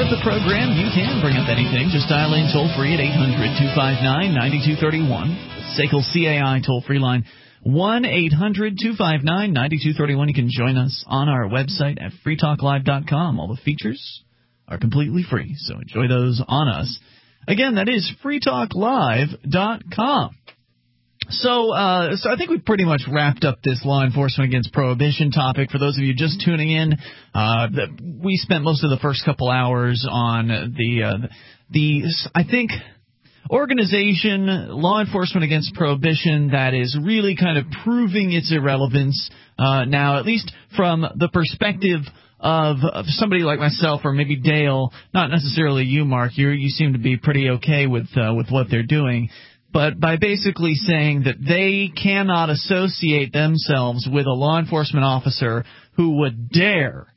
of the program, you can bring up anything. Just dial in toll-free at 800-259-9231. SACL CAI toll-free line, 1-800-259-9231. You can join us on our website at freetalklive.com. All the features are completely free, so enjoy those on us. Again, that is freetalklive.com. So I think we've pretty much wrapped up this law enforcement against prohibition topic. For those of you just tuning in, we spent most of the first couple hours on the I think, organization, law enforcement against prohibition, that is really kind of proving its irrelevance now, at least from the perspective of somebody like myself or maybe Dale, not necessarily you, Mark. You seem to be pretty okay with what they're doing. But by basically saying that they cannot associate themselves with a law enforcement officer who would dare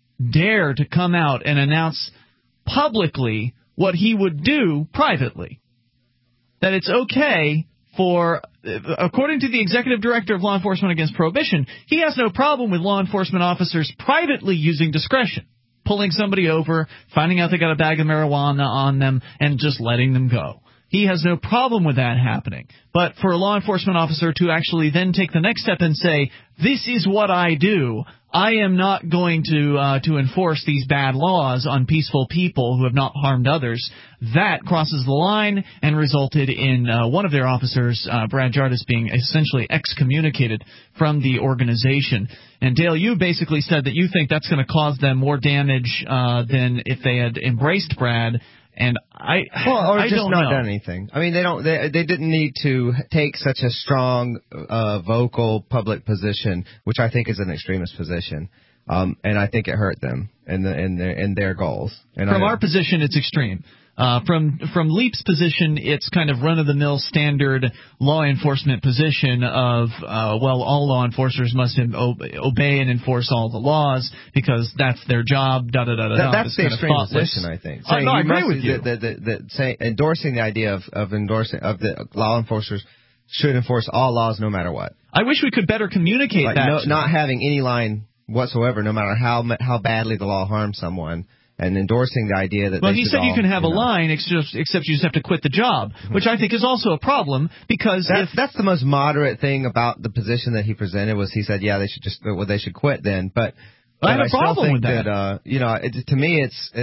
to come out and announce publicly what he would do privately. That it's okay for, according to the executive director of Law Enforcement Against Prohibition, he has no problem with law enforcement officers privately using discretion, pulling somebody over, finding out they got a bag of marijuana on them, and just letting them go. He has no problem with that happening. But for a law enforcement officer to actually then take the next step and say, this is what I do, I am not going to enforce these bad laws on peaceful people who have not harmed others, that crosses the line and resulted in one of their officers, Brad Jardis, being essentially excommunicated from the organization. And Dale, you basically said that you think that's going to cause them more damage than if they had embraced Brad. And I just don't not know. done anything. I mean, they didn't need to take such a strong, vocal public position, which I think is an extremist position. And I think it hurt them in their goals. And from our position, it's extreme. From Leap's position, it's kind of run-of-the-mill standard law enforcement position of, all law enforcers must obey and enforce all the laws because that's their job, da-da-da-da-da. That's the extreme position, I think. I agree with you. Endorsing the idea of the law enforcers should enforce all laws no matter what. I wish we could better communicate that. Not having any line whatsoever, no matter how badly the law harms someone. And endorsing the idea that he said you can have a line, except you just have to quit the job, which I think is also a problem because that's the most moderate thing about the position that he presented was he said, they should quit then. But I have a problem with that. To me, it's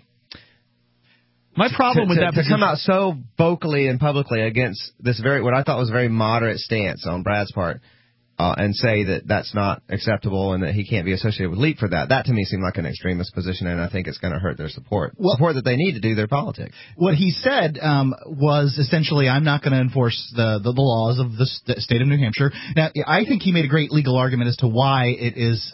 my problem with that to come out so vocally and publicly against this what I thought was a very moderate stance on Brad's part. And say that that's not acceptable and that he can't be associated with Leap for that. That to me seemed like an extremist position, and I think it's going to hurt their support that they need to do their politics. What he said was essentially, I'm not going to enforce the laws of the state of New Hampshire. Now, I think he made a great legal argument as to why it is,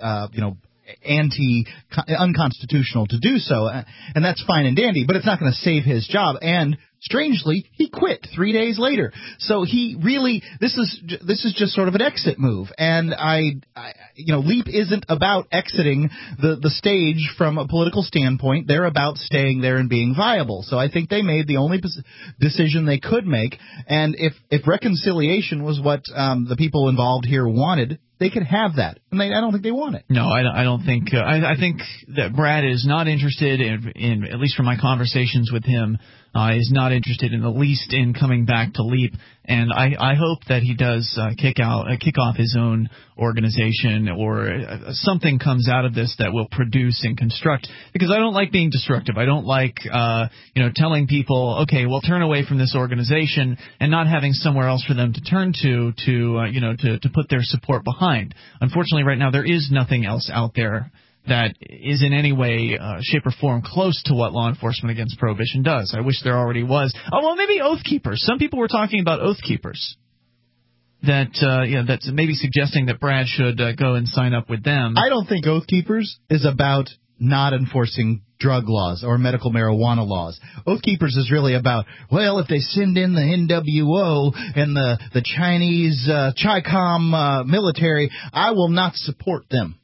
unconstitutional to do so, and that's fine and dandy, but it's not going to save his job. And strangely, he quit 3 days later. So he really, this is just sort of an exit move. And Leap isn't about exiting the stage from a political standpoint. They're about staying there and being viable. So I think they made the only decision they could make. And if reconciliation was what the people involved here wanted, they could have that, and I don't think they want it. No, I don't think. I think that Brad is not interested in, at least from my conversations with him, is not interested in the least in coming back to Leap. And I hope that he does kick off his own organization, or something comes out of this that will produce and construct. Because I don't like being destructive. I don't like telling people, okay, well, turn away from this organization and not having somewhere else for them to turn to put their support behind. Unfortunately, right now there is nothing else out there that is in any way, shape, or form close to what Law Enforcement Against Prohibition does. I wish there already was. Oh, well, maybe Oath Keepers. Some people were talking about Oath Keepers. That's maybe suggesting that Brad should go and sign up with them. I don't think Oath Keepers is about not enforcing drug laws or medical marijuana laws. Oath Keepers is really about, if they send in the NWO and the Chinese Chi-Com military, I will not support them.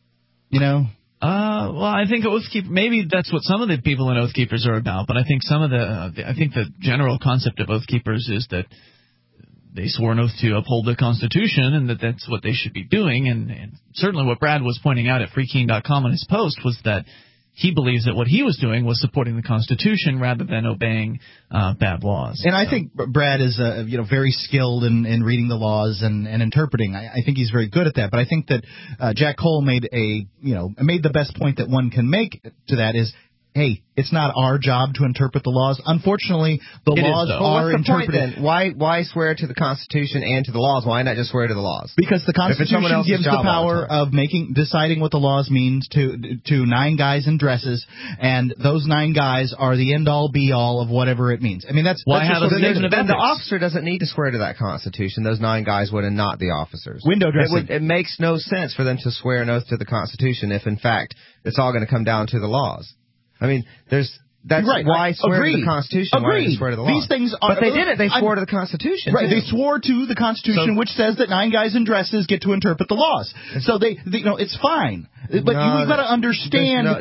I think maybe that's what some of the people in Oath Keepers are about, but I think I think the general concept of Oath Keepers is that they swore an oath to uphold the Constitution, and that's what they should be doing. And certainly what Brad was pointing out at freeking.com on his post was that he believes that what he was doing was supporting the Constitution rather than obeying bad laws. And I think Brad is very skilled in reading the laws and interpreting. I think he's very good at that. But I think that Jack Cole made the best point that one can make to that is, hey, it's not our job to interpret the laws. Unfortunately, the laws are interpreted. Why swear to the Constitution and to the laws? Why not just swear to the laws? Because the Constitution gives the power of deciding what the laws means to 9 guys in dresses, and those 9 guys are the end-all, be-all of whatever it means. I mean, that's why have a statement of ethics. The officer doesn't need to swear to that Constitution. Those 9 guys would, and not the officers. Window dressing. It makes no sense for them to swear an oath to the Constitution if, in fact, it's all going to come down to the laws. I mean, that's right. Why swear to the Constitution? Why not swear to the law? These things are, but they did it. They swore to the Constitution. Right. They swore to the Constitution, which says that 9 guys in dresses get to interpret the laws. So it's fine. But we've got to understand.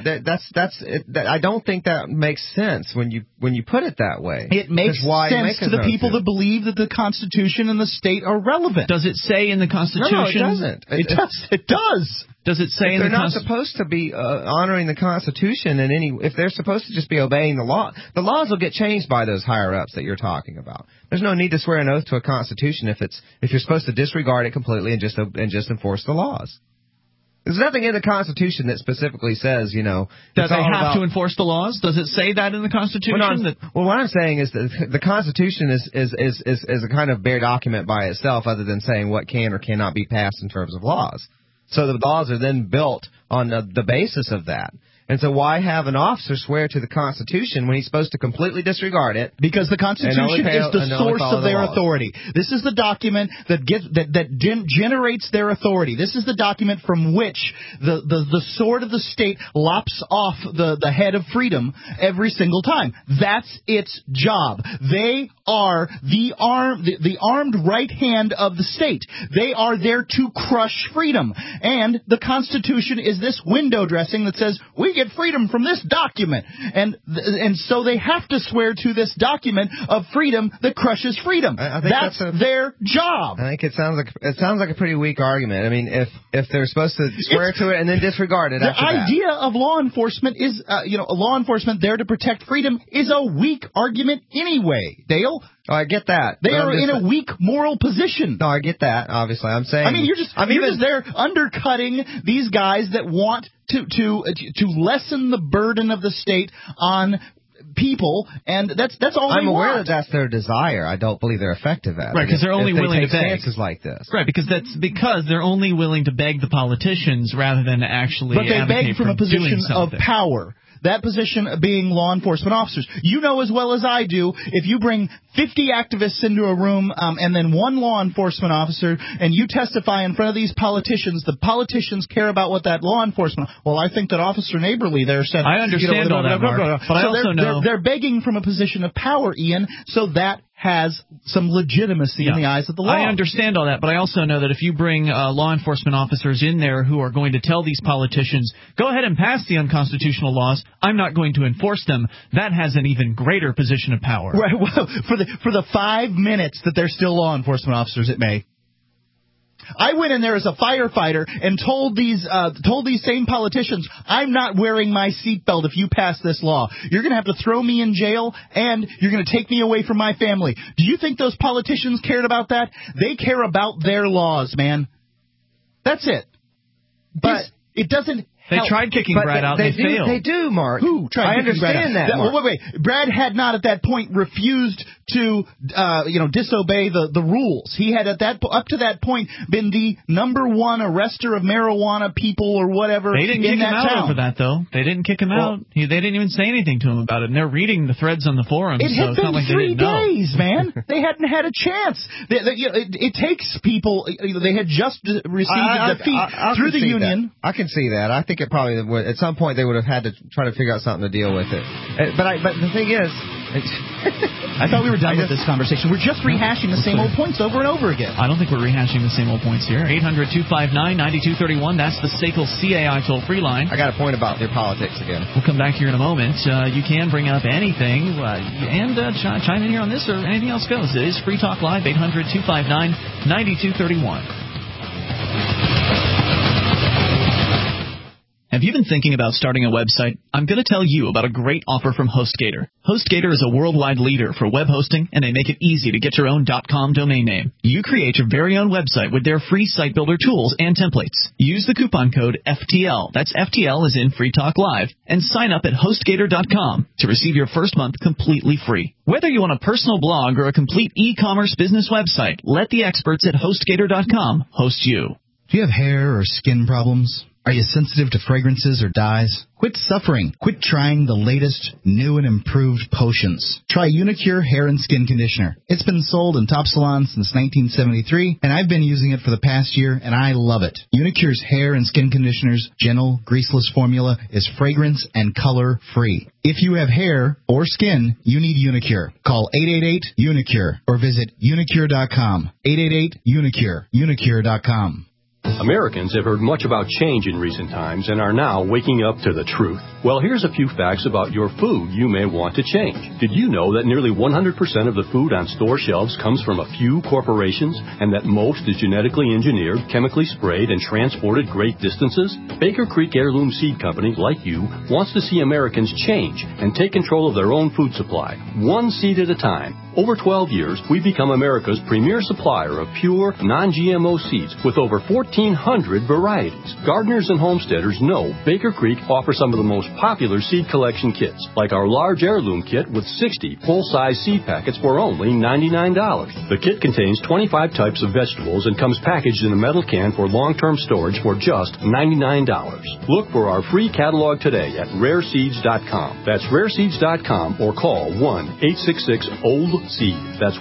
I don't think that makes sense when you put it that way. It makes sense to the people that believe that the Constitution and the state are relevant. Does it say in the Constitution? No, it doesn't. It does. Does it say in the Constitution? They're not supposed to be honoring the Constitution if they're supposed to just be obeying the law. The laws will get changed by those higher ups that you're talking about. There's no need to swear an oath to a Constitution if you're supposed to disregard it completely and just enforce the laws. There's nothing in the Constitution that specifically says, that they have to enforce the laws. Does it say that in the Constitution? Well, what I'm saying is that the Constitution is a kind of bare document by itself, other than saying what can or cannot be passed in terms of laws. So the laws are then built on the basis of that. And so why have an officer swear to the Constitution when he's supposed to completely disregard it? Because the Constitution is the source of their authority. This is the document that generates their authority. This is the document from which the sword of the state lops off the head of freedom every single time. That's its job. They are the armed right hand of the state. They are there to crush freedom. And the Constitution is this window dressing that says, we get freedom from this document. And so they have to swear to this document of freedom that crushes freedom. I think that's their job. I think it sounds like a pretty weak argument. I mean, if they're supposed to swear to it and then disregard it after that. The idea of law enforcement is, law enforcement there to protect freedom is a weak argument anyway, Dale. Oh, I get that. They are in a weak moral position. No, I get that. Obviously, I'm saying. I mean, you're just there undercutting these guys that want to lessen the burden of the state on people, and that's all they want. I'm aware that that's their desire. I don't believe they're effective at it. Right, because they're only willing to beg. Stances like this. Right, because they're only willing to beg the politicians rather than actually. But they beg from a position of something. power. That position being law enforcement officers. You know as well as I do, if you bring 50 activists into a room and then one law enforcement officer and you testify in front of these politicians, the politicians care about what that law enforcement... Well, I think that Officer Neighborly there said... I understand all that, Mark, but I also know... They're begging from a position of power, Ian, so that has some legitimacy in the eyes of the law. I understand all that, but I also know that if you bring law enforcement officers in there who are going to tell these politicians, go ahead and pass the unconstitutional laws, I'm not going to enforce them, that has an even greater position of power. Right. Well, for the 5 minutes that they're still law enforcement officers, it may. I went in there as a firefighter and told these same politicians, I'm not wearing my seatbelt if you pass this law. You're going to have to throw me in jail, and you're going to take me away from my family. Do you think those politicians cared about that? They care about their laws, man. That's it. But it doesn't They tried kicking Brad out. They failed. They do, Mark. Who tried? I understand that. Mark. Wait. Brad had not at that point refused to, disobey the rules. He had up to that point been the #1 arrester of marijuana people or whatever. They didn't kick him out over that, though. They didn't kick him out. They didn't even say anything to him about it. And they're reading the threads on the forums. It had been 3 days, man. They hadn't had a chance. It takes people. They had just received a defeat through the union. I can see that. I think it probably would, at some point they would have had to try to figure out something to deal with it. But the thing is, I thought we were done with this conversation. We're just rehashing the same old points over and over again. I don't think we're rehashing the same old points here. 800-259-9231. That's the SACL CAI toll-free line. I got a point about their politics again. We'll come back here in a moment. You can bring up anything and chime in here on this or anything else goes. It is Free Talk Live, 800-259-9231. Have you you've been thinking about starting a website, I'm going to tell you about a great offer from HostGator. HostGator is a worldwide leader for web hosting, and they make it easy to get your own .com domain name. You create your very own website with their free site builder tools and templates. Use the coupon code FTL, that's FTL as in Free Talk Live, and sign up at HostGator.com to receive your first month completely free. Whether you want a personal blog or a complete e-commerce business website, let the experts at HostGator.com host you. Do you have hair or skin problems? Are you sensitive to fragrances or dyes? Quit suffering. Quit trying the latest, new and improved potions. Try Unicure Hair and Skin Conditioner. It's been sold in top salons since 1973, and I've been using it for the past year, and I love it. Unicure's Hair and Skin Conditioner's gentle, greaseless formula is fragrance and color free. If you have hair or skin, you need Unicure. Call 888-UNICURE or visit unicure.com. 888-UNICURE. Unicure.com. Americans have heard much about change in recent times and are now waking up to the truth. Well, here's a few facts about your food you may want to change. Did you know that nearly 100% of the food on store shelves comes from a few corporations and that most is genetically engineered, chemically sprayed, and transported great distances? Baker Creek Heirloom Seed Company, like you, wants to see Americans change and take control of their own food supply, one seed at a time. Over 12 years, we've become America's premier supplier of pure, non-GMO seeds with over 1,400 varieties. Gardeners and homesteaders know Baker Creek offers some of the most popular seed collection kits, like our large heirloom kit with 60 full-size seed packets for only $99. The kit contains 25 types of vegetables and comes packaged in a metal can for long-term storage for just $99. Look for our free catalog today at rareseeds.com. That's rareseeds.com or call 1-866-OLD Seed. That's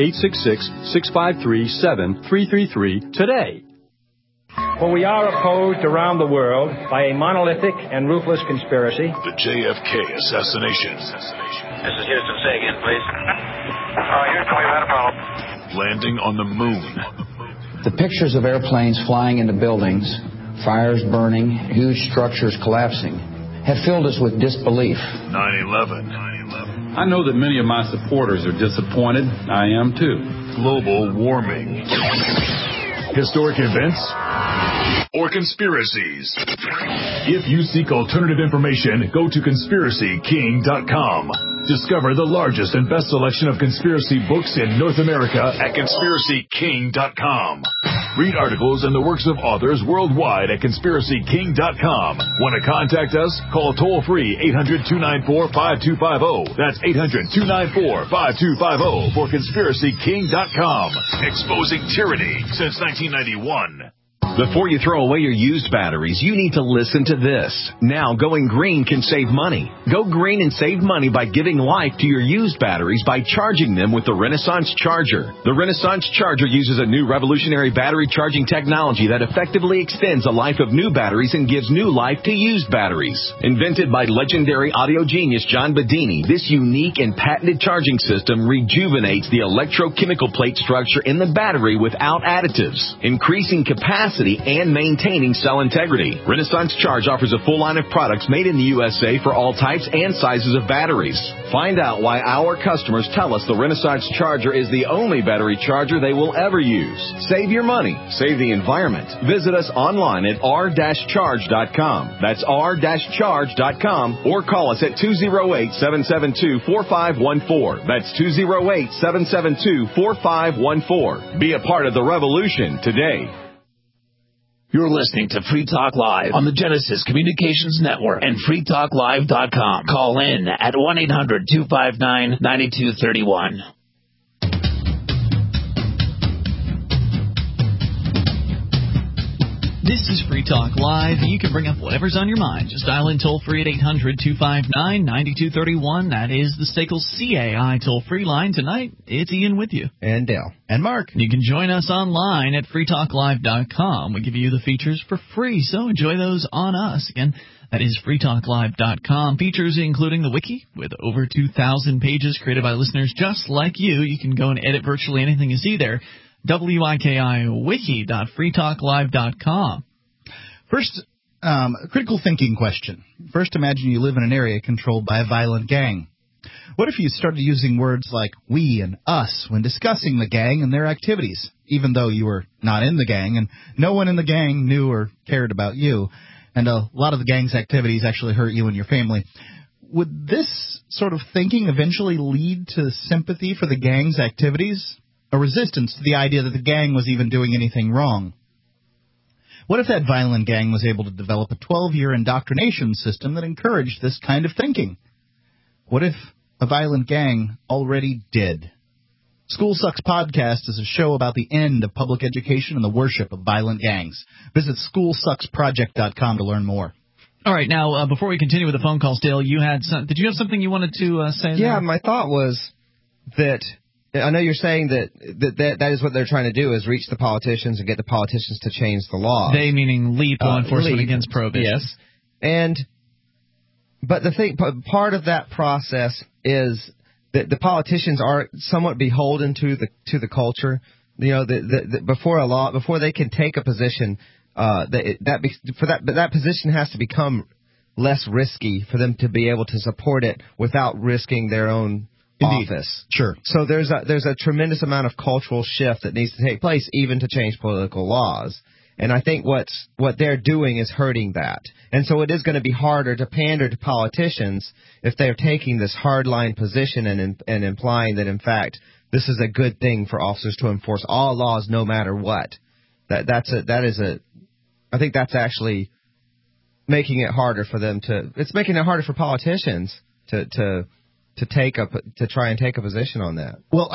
1-866-653-7333 today. For we are opposed around the world by a monolithic and ruthless conspiracy. The JFK assassination. This is Houston. Say again, please. Houston, we've had a problem. Landing on the moon. The pictures of airplanes flying into buildings, fires burning, huge structures collapsing, have filled us with disbelief. 9/11. I know that many of my supporters are disappointed. I am too. Global warming. Historic events or conspiracies. If you seek alternative information, go to conspiracyking.com. Discover the largest and best selection of conspiracy books in North America at conspiracyking.com. Read articles and the works of authors worldwide at conspiracyking.com. Want to contact us? Call toll-free 800-294-5250. That's 800-294-5250 for conspiracyking.com. Exposing tyranny since 1991. Before you throw away your used batteries, you need to listen to this. Now, going green can save money. Go green and save money by giving life to your used batteries by charging them with the Renaissance Charger. The Renaissance Charger uses a new revolutionary battery charging technology that effectively extends the life of new batteries and gives new life to used batteries. Invented by legendary audio genius John Bedini, this unique and patented charging system rejuvenates the electrochemical plate structure in the battery without additives, increasing capacity and maintaining cell integrity. Renaissance Charge offers a full line of products made in the USA for all types and sizes of batteries. Find out why our customers tell us the Renaissance Charger is the only battery charger they will ever use. Save your money. Save the environment. Visit us online at r-charge.com. That's r-charge.com or call us at 208-772-4514. That's 208-772-4514. Be a part of the revolution today. You're listening to Free Talk Live on the Genesis Communications Network and freetalklive.com. Call in at 1-800-259-9231. This is Free Talk Live. You can bring up whatever's on your mind. Just dial in toll-free at 800-259-9231. That is the Staples CAI toll-free line. Tonight, it's Ian with you. And Dale. And Mark. You can join us online at freetalklive.com. We give you the features for free, so enjoy those on us. Again, that is freetalklive.com. Features including the wiki with over 2,000 pages created by listeners just like you. You can go and edit virtually anything you see there. WIKIwiki.freetalklive.com. First, critical thinking question. First, imagine you live in an area controlled by a violent gang. What if you started using words like we and us when discussing the gang and their activities, even though you were not in the gang and no one in the gang knew or cared about you? and a lot of the gang's activities actually hurt you and your family. Would this sort of thinking eventually lead to sympathy for the gang's activities, or resistance to the idea that the gang was even doing anything wrong? What if that violent gang was able to develop a 12-year indoctrination system that encouraged this kind of thinking? What if a violent gang already did? School Sucks Podcast is a show about the end of public education and the worship of violent gangs. Visit SchoolSucksProject.com to learn more. All right, now, before we continue with the phone calls, Dale, did you have something you wanted to say there? Yeah, my thought was that I know you're saying that is what they're trying to do, is reach the politicians and get the politicians to change the law. They meaning LEAP, Law Enforcement Against Prohibition. Yes. But the thing, part of that process is that the politicians are somewhat beholden to the culture. You know, before they can take a position, that position has to become less risky for them to be able to support it without risking their own office. Sure. So there's a tremendous amount of cultural shift that needs to take place even to change political laws. And I think what they're doing is hurting that. And so it is going to be harder to pander to politicians if they're taking this hardline position and implying that, in fact, this is a good thing for officers to enforce all laws no matter what. I think that's actually making it harder for them it's making it harder for politicians to try and take a position on that. Well,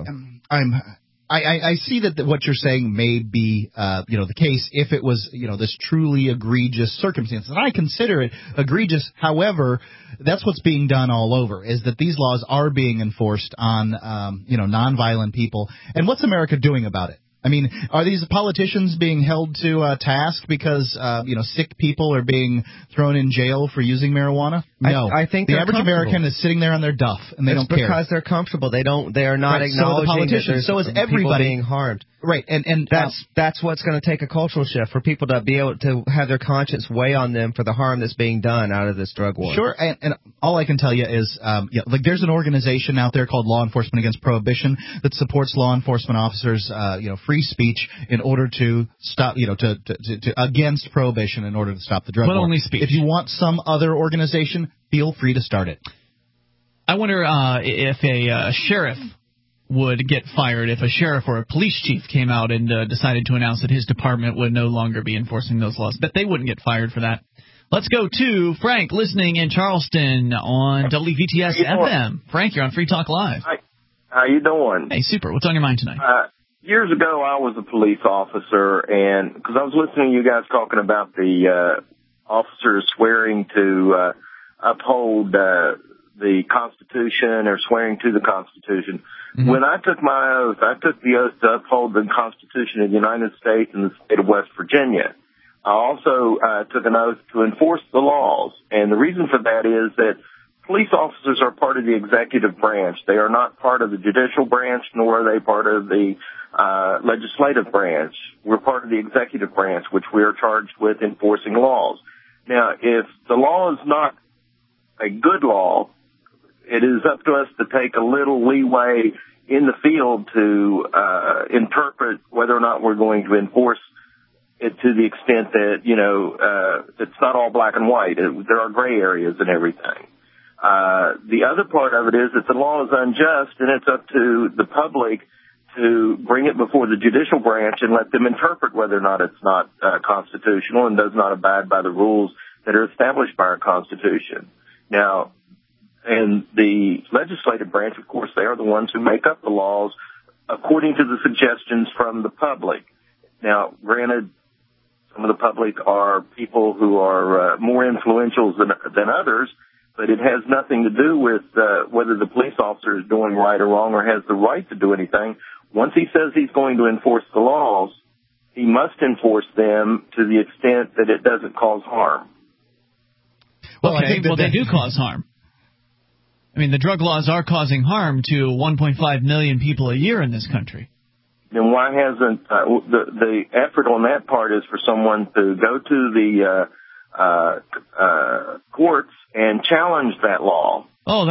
I see that what you're saying may be, the case if it was, this truly egregious circumstance. And I consider it egregious. However, that's what's being done all over, is that these laws are being enforced on, nonviolent people. And what's America doing about it? I mean, are these politicians being held to task because, sick people are being thrown in jail for using marijuana? No. I think the average American is sitting there on their duff, and they don't care. It's because they're comfortable. They are not acknowledging so the politicians. So is everybody being harmed. Right, and that's what's going to take a cultural shift for people to be able to have their conscience weigh on them for the harm that's being done out of this drug war. Sure, and all I can tell you is, there's an organization out there called Law Enforcement Against Prohibition that supports law enforcement officers, free speech in order to stop, to against prohibition in order to stop the drug war. But only speech. If you want some other organization, feel free to start it. I wonder if a sheriff would get fired if a sheriff or a police chief came out and decided to announce that his department would no longer be enforcing those laws. Bet they wouldn't get fired for that. Let's go to Frank, listening in Charleston on WVTS FM. Frank, you're on Free Talk Live. Hi. How you doing? Hey, super. What's on your mind tonight? Years ago, I was a police officer, and because I was listening to you guys talking about the officers swearing to uphold the Constitution or swearing to the Constitution. Mm-hmm. When I took my oath, I took the oath to uphold the Constitution of the United States and the state of West Virginia. I also took an oath to enforce the laws, and the reason for that is that police officers are part of the executive branch. They are not part of the judicial branch, nor are they part of the legislative branch. We're part of the executive branch, which we are charged with enforcing laws. Now, if the law is not a good law, it is up to us to take a little leeway in the field to interpret whether or not we're going to enforce it to the extent that, it's not all black and white. There are gray areas and everything. The other part of it is that the law is unjust, and it's up to the public to bring it before the judicial branch and let them interpret whether or not it's not constitutional and does not abide by the rules that are established by our Constitution. Now, and the legislative branch, of course, they are the ones who make up the laws according to the suggestions from the public. Now, granted, some of the public are people who are more influential than others, but it has nothing to do with whether the police officer is doing right or wrong or has the right to do anything. Once he says he's going to enforce the laws, he must enforce them to the extent that it doesn't cause harm. Well, they do cause harm. I mean, the drug laws are causing harm to 1.5 million people a year in this country. Then why hasn't the effort on that part is for someone to go to the courts and challenge that law Oh,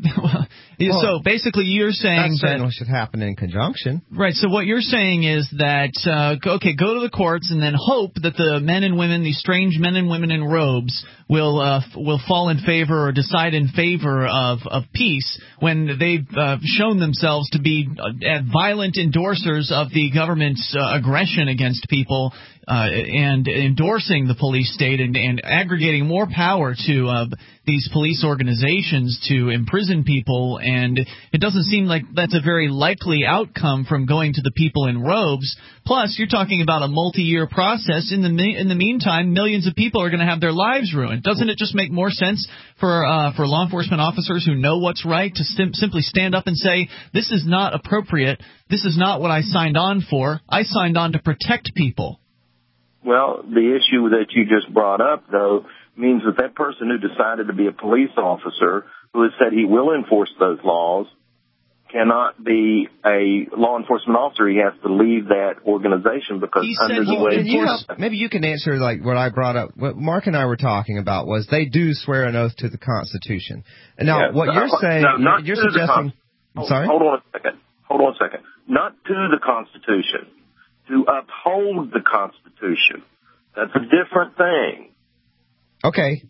so basically you're saying that certainly should happen in conjunction. Right, so what you're saying is that, go to the courts and then hope that the men and women, these strange men and women in robes, will fall in favor or decide in favor of peace when they've shown themselves to be violent endorsers of the government's aggression against people and endorsing the police state and aggregating more power to these police organizations to imprison people, and it doesn't seem like that's a very likely outcome from going to the people in robes. Plus, you're talking about a multi-year process. In the meantime, millions of people are going to have their lives ruined. Doesn't it just make more sense for law enforcement officers who know what's right to simply stand up and say, this is not appropriate, this is not what I signed on for, I signed on to protect people? Well, the issue that you just brought up, though, means that person who decided to be a police officer, who has said he will enforce those laws, cannot be a law enforcement officer. He has to leave that organization because under the way... Maybe you can answer like what I brought up. What Mark and I were talking about was they do swear an oath to the Constitution. And now, what you're saying, you're suggesting... Sorry? Hold on a second. Not to the Constitution. To uphold the Constitution. That's a different thing. Okay.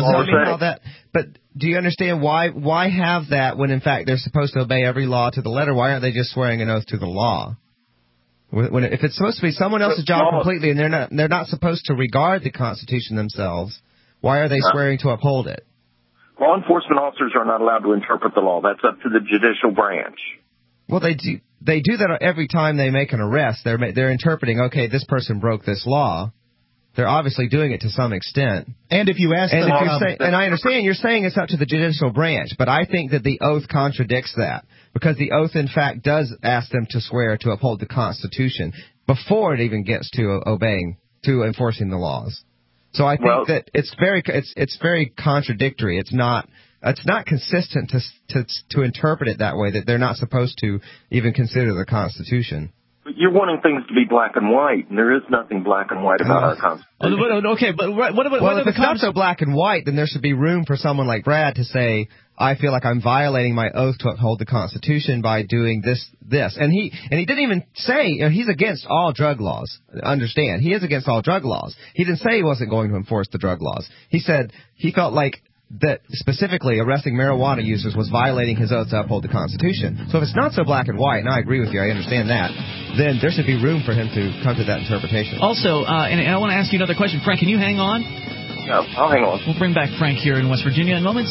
But do you understand why have that when in fact they're supposed to obey every law to the letter? Why aren't they just swearing an oath to the law? If it's supposed to be someone else's job completely and they're not supposed to regard the Constitution themselves, why are they swearing to uphold it? Law enforcement officers are not allowed to interpret the law. That's up to the judicial branch. Well, they do that every time they make an arrest. They're interpreting, okay, this person broke this law. They're obviously doing it to some extent. And if you ask them... And I understand you're saying it's up to the judicial branch, but I think that the oath contradicts that. Because the oath, in fact, does ask them to swear to uphold the Constitution before it even gets to enforcing the laws. So I think that it's very contradictory. It's not consistent to interpret it that way, that they're not supposed to even consider the Constitution. But you're wanting things to be black and white, and there is nothing black and white about our Constitution. Okay, but what about... Well, if it's not so black and white, then there should be room for someone like Brad to say, I feel like I'm violating my oath to uphold the Constitution by doing this. And he didn't even say, he's against all drug laws. Understand, he is against all drug laws. He didn't say he wasn't going to enforce the drug laws. He said he felt like that specifically arresting marijuana users was violating his oath to uphold the Constitution. So if it's not so black and white, and I agree with you, I understand that, then there should be room for him to come to that interpretation. Also, and I want to ask you another question. Frank, can you hang on? No, I'll hang on. We'll bring back Frank here in West Virginia in moments.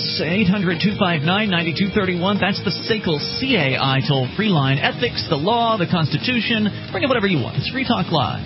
800-259-9231. That's the SACL CAI toll-free line. Ethics, the law, the Constitution. Bring in whatever you want. It's Free Talk Live.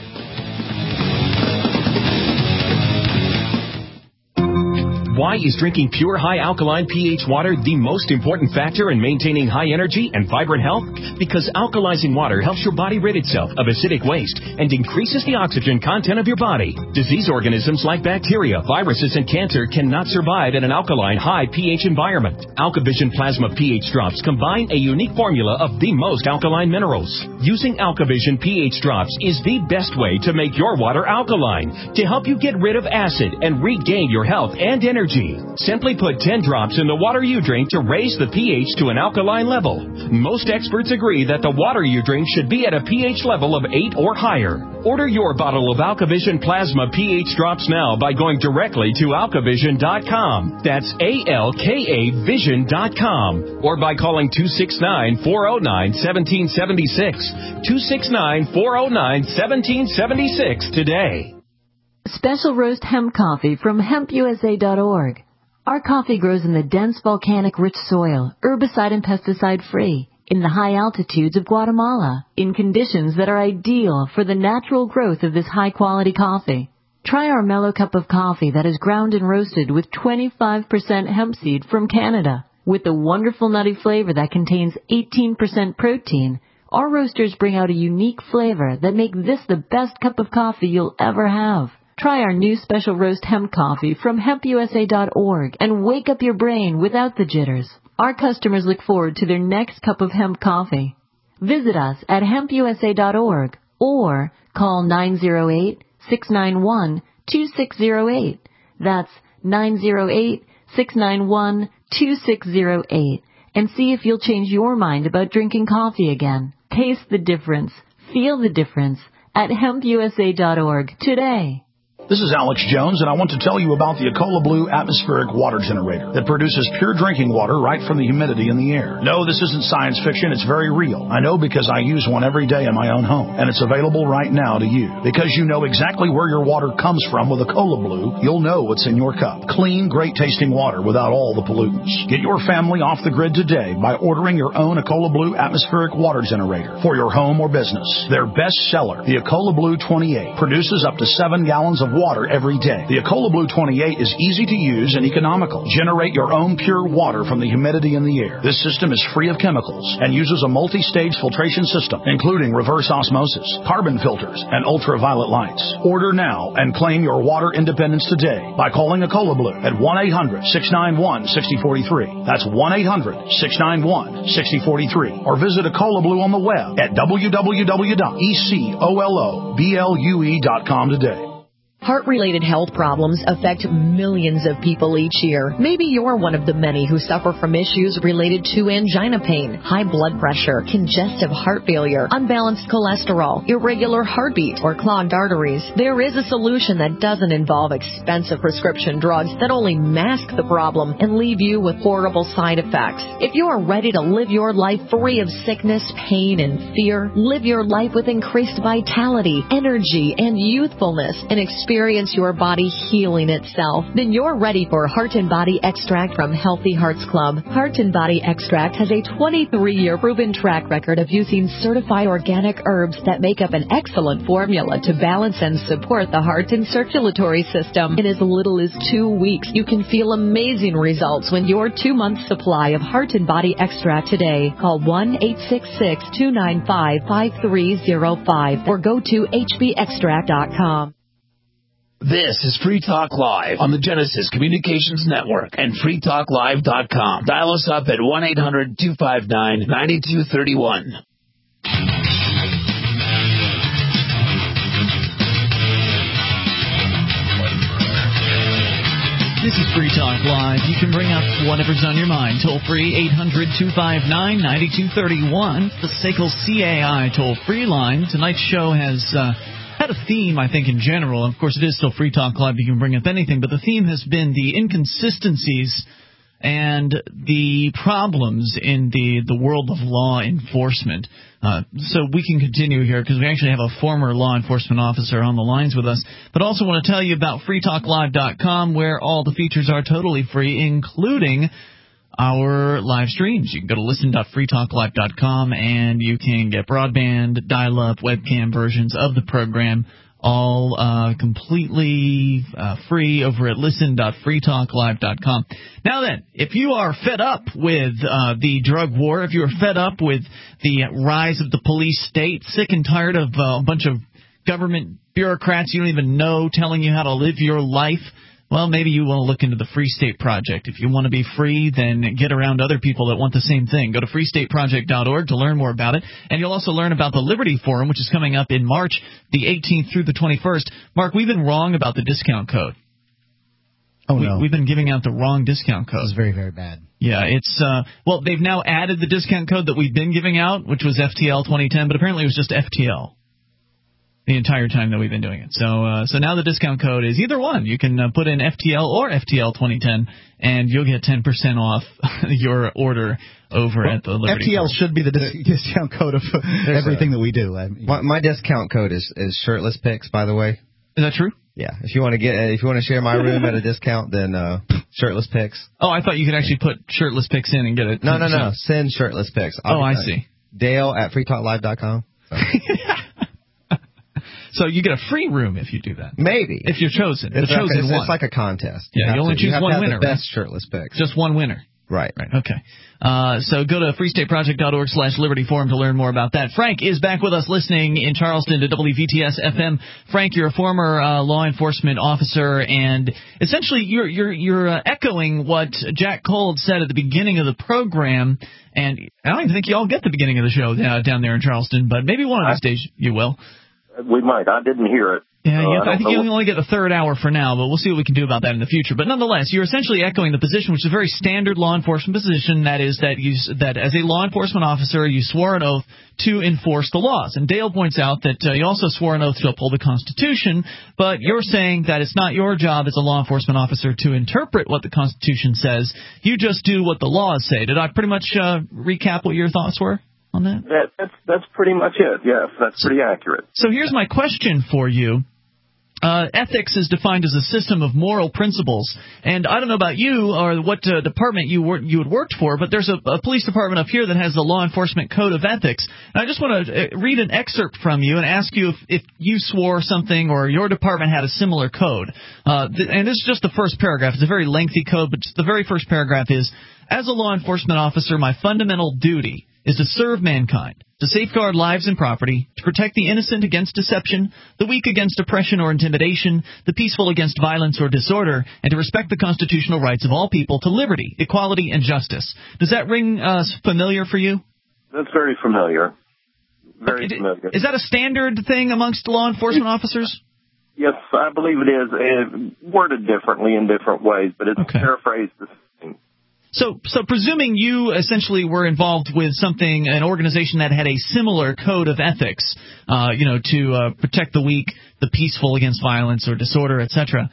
Why is drinking pure high alkaline pH water the most important factor in maintaining high energy and vibrant health? Because alkalizing water helps your body rid itself of acidic waste and increases the oxygen content of your body. Disease organisms like bacteria, viruses, and cancer cannot survive in an alkaline high pH environment. AlkaVision Plasma pH drops combine a unique formula of the most alkaline minerals. Using AlkaVision pH drops is the best way to make your water alkaline, to help you get rid of acid and regain your health and energy. Simply put 10 drops in the water you drink to raise the pH to an alkaline level. Most experts agree that the water you drink should be at a pH level of 8 or higher. Order your bottle of AlkaVision Plasma pH drops now by going directly to AlkaVision.com. That's ALKA Vision.com. Or by calling 269-409-1776. 269-409-1776 today. Special roast hemp coffee from hempusa.org. Our coffee grows in the dense volcanic rich soil, herbicide and pesticide free, in the high altitudes of Guatemala, in conditions that are ideal for the natural growth of this high quality coffee. Try our mellow cup of coffee that is ground and roasted with 25% hemp seed from Canada. With the wonderful nutty flavor that contains 18% protein, our roasters bring out a unique flavor that make this the best cup of coffee you'll ever have. Try our new special roast hemp coffee from hempusa.org and wake up your brain without the jitters. Our customers look forward to their next cup of hemp coffee. Visit us at hempusa.org or call 908-691-2608. That's 908-691-2608. 2608 and see if you'll change your mind about drinking coffee again. Taste the difference. Feel the difference at hempusa.org today. This is Alex Jones, and I want to tell you about the Ecola Blue atmospheric water generator that produces pure drinking water right from the humidity in the air. No, this isn't science fiction. It's very real. I know because I use one every day in my own home, and it's available right now to you. Because you know exactly where your water comes from with Ecola Blue, you'll know what's in your cup. Clean, great-tasting water without all the pollutants. Get your family off the grid today by ordering your own Ecola Blue atmospheric water generator for your home or business. Their best seller, the Ecola Blue 28, produces up to 7 gallons of water every day. The Ecola Blue 28 is easy to use and economical. Generate your own pure water from the humidity in the air. This system is free of chemicals and uses a multi-stage filtration system, including reverse osmosis, carbon filters, and ultraviolet lights. Order now and claim your water independence today by calling Ecola Blue at 1-800-691-6043. That's 1-800-691-6043. Or visit Ecola Blue on the web at www.ecoloblu.com today. Heart-related health problems affect millions of people each year. Maybe you're one of the many who suffer from issues related to angina pain, high blood pressure, congestive heart failure, unbalanced cholesterol, irregular heartbeat, or clogged arteries. There is a solution that doesn't involve expensive prescription drugs that only mask the problem and leave you with horrible side effects. If you are ready to live your life free of sickness, pain, and fear, live your life with increased vitality, energy, and youthfulness, and experience your body healing itself, then you're ready for Heart and Body Extract from Healthy Hearts Club. Heart and Body Extract has a 23-year proven track record of using certified organic herbs that make up an excellent formula to balance and support the heart and circulatory system. In as little as 2 weeks, you can feel amazing results when your 2-month supply of Heart and Body Extract today. Call 1-866-295-5305 or go to hbextract.com. This is Free Talk Live on the Genesis Communications Network and freetalklive.com. Dial us up at 1-800-259-9231. This is Free Talk Live. You can bring up whatever's on your mind. Toll free, 800-259-9231. The SACL CAI toll-free line. Tonight's show has had a theme, I think, in general. Of course, it is still Free Talk Live. You can bring up anything. But the theme has been the inconsistencies and the problems in the world of law enforcement. So we can continue here because we actually have a former law enforcement officer on the lines with us. But also want to tell you about freetalklive.com, where all the features are totally free, including our live streams. You can go to listen.freetalklive.com and you can get broadband, dial-up, webcam versions of the program, all completely free over at listen.freetalklive.com. Now then, if you are fed up with the drug war, if you are fed up with the rise of the police state, sick and tired of a bunch of government bureaucrats you don't even know telling you how to live your life, well, maybe you want to look into the Free State Project. If you want to be free, then get around other people that want the same thing. Go to freestateproject.org to learn more about it. And you'll also learn about the Liberty Forum, which is coming up in March, the 18th through the 21st. Mark, we've been wrong about the discount code. Oh, no. We've been giving out the wrong discount code. It's very, very bad. Yeah, it's, well, they've now added the discount code that we've been giving out, which was FTL 2010, but apparently it was just FTL the entire time that we've been doing it. So now the discount code is either one. You can put in FTL or FTL 2010, and you'll get 10% off your order over at the Liberty FTL Forum. should be the discount code of everything that we do. My discount code is shirtless pics, by the way. Is that true? Yeah. If you want to share my room at a discount, then shirtless pics. Oh, I thought you could actually put shirtless pics in and get it. No. Send shirtless pics. I see. Dale at freetalklive.com. So you get a free room if you do that. Maybe. If you're chosen. It's one. like a contest. Yeah, you only choose one winner. The best shirtless pics. Just one winner. Right. Okay. So go to freestateproject.org/Liberty Forum to learn more about that. Frank is back with us listening in Charleston to WVTS FM. Frank, you're a former law enforcement officer, and essentially you're echoing what Jack Cole said at the beginning of the program. And I don't even think you all get the beginning of the show down there in Charleston, but maybe one of these days you will. We might. I didn't hear it. Yeah, I think you only get a third hour for now, but we'll see what we can do about that in the future. But nonetheless, you're essentially echoing the position, which is a very standard law enforcement position, that is that as a law enforcement officer, you swore an oath to enforce the laws. And Dale points out that you also swore an oath to uphold the Constitution, but you're saying that it's not your job as a law enforcement officer to interpret what the Constitution says. You just do what the laws say. Did I pretty much recap what your thoughts were on that? That's pretty much it. Yes, that's pretty accurate. So here's my question for you. Ethics is defined as a system of moral principles, and I don't know about you or what department you had worked for, but there's a police department up here that has the Law Enforcement Code of Ethics. And I just want to read an excerpt from you and ask you if you swore something or your department had a similar code. And this is just the first paragraph. It's a very lengthy code, but the very first paragraph is, as a law enforcement officer, my fundamental duty is to serve mankind, to safeguard lives and property, to protect the innocent against deception, the weak against oppression or intimidation, the peaceful against violence or disorder, and to respect the constitutional rights of all people to liberty, equality, and justice. Does that ring familiar for you? That's very familiar. Very familiar. Is that a standard thing amongst law enforcement officers? Yes, I believe it is. Worded differently in different ways, but it's paraphrased the same. So presuming you essentially were involved with an organization that had a similar code of ethics, to protect the weak, the peaceful against violence or disorder, etc.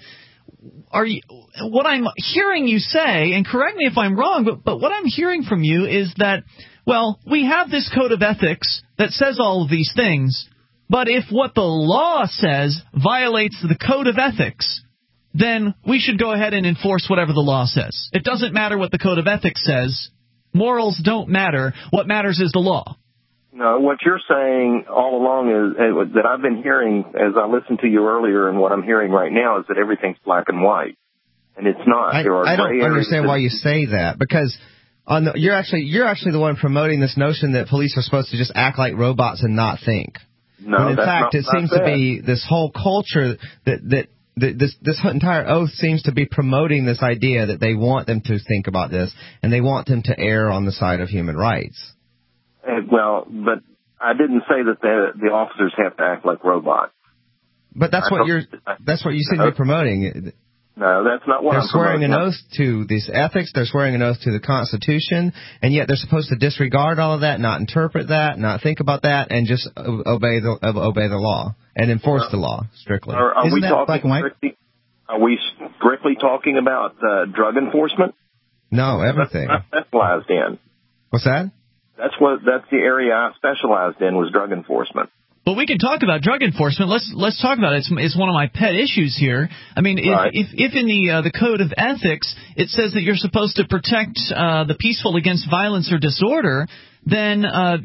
What I'm hearing you say, and correct me if I'm wrong, but what I'm hearing from you is that, well, we have this code of ethics that says all of these things, but if what the law says violates the code of ethics, then we should go ahead and enforce whatever the law says. It doesn't matter what the code of ethics says. Morals don't matter. What matters is the law. No, what you're saying all along is that I've been hearing as I listened to you earlier, and what I'm hearing right now is that everything's black and white, and it's not. I don't understand why you say that, because you're actually the one promoting this notion that police are supposed to just act like robots and not think. No, when in fact it seems to be this whole culture that this entire oath seems to be promoting this idea that they want them to think about this, and they want them to err on the side of human rights. Well, but I didn't say that the officers have to act like robots. But that's what you seem to be promoting. No, that's not what I'm promoting. They're swearing an oath to these ethics. They're swearing an oath to the Constitution, and yet they're supposed to disregard all of that, not interpret that, not think about that, and just obey the law and enforce the law strictly. Isn't that black and white? Are we strictly talking about drug enforcement? No, everything. That's specialized in. What's that? That's the area I specialized in, was drug enforcement. But we can talk about drug enforcement. Let's talk about it. It's one of my pet issues here. I mean, if in the code of ethics it says that you're supposed to protect the peaceful against violence or disorder, then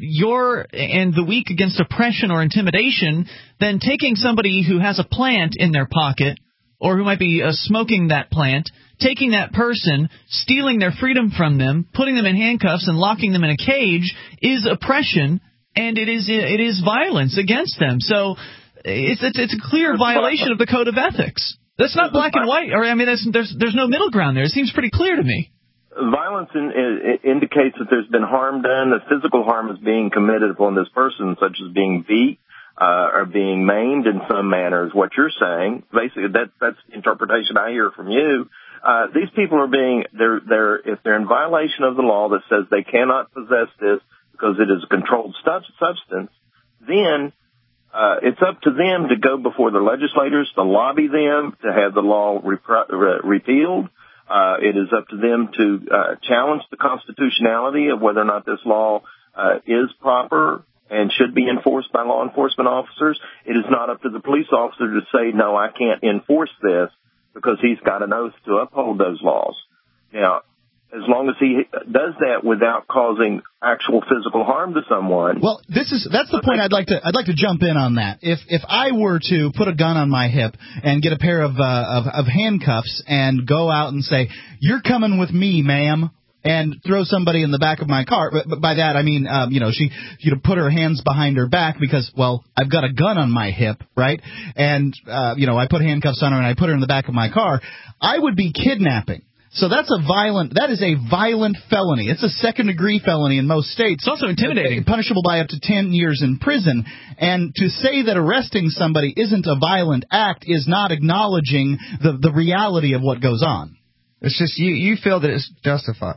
and the weak against oppression or intimidation, then taking somebody who has a plant in their pocket or who might be smoking that plant, taking that person, stealing their freedom from them, putting them in handcuffs and locking them in a cage is oppression. And it is violence against them. So it's a clear violation of the code of ethics. That's not black and white. Or I mean, there's no middle ground there. It seems pretty clear to me. Violence indicates that there's been harm done. That physical harm is being committed upon this person, such as being beat or being maimed in some manner. Is what you're saying. Basically, that's the interpretation I hear from you. These people are if they're in violation of the law that says they cannot possess this because it is a controlled substance, then it's up to them to go before the legislators, to lobby them, to have the law repealed. It is up to them to challenge the constitutionality of whether or not this law is proper and should be enforced by law enforcement officers. It is not up to the police officer to say, no, I can't enforce this because he's got an oath to uphold those laws. Now, as long as he does that without causing actual physical harm to someone. Well, that's the point I'd like to jump in on that. If I were to put a gun on my hip and get a pair of handcuffs and go out and say, "You're coming with me, ma'am," and throw somebody in the back of my car, but by that I mean, she put her hands behind her back because, well, I've got a gun on my hip, right? And I put handcuffs on her and I put her in the back of my car. I would be kidnapping. So that is a violent felony. It's a second-degree felony in most states. It's also intimidating. Punishable by up to 10 years in prison. And to say that arresting somebody isn't a violent act is not acknowledging the reality of what goes on. It's just you feel that it's justified.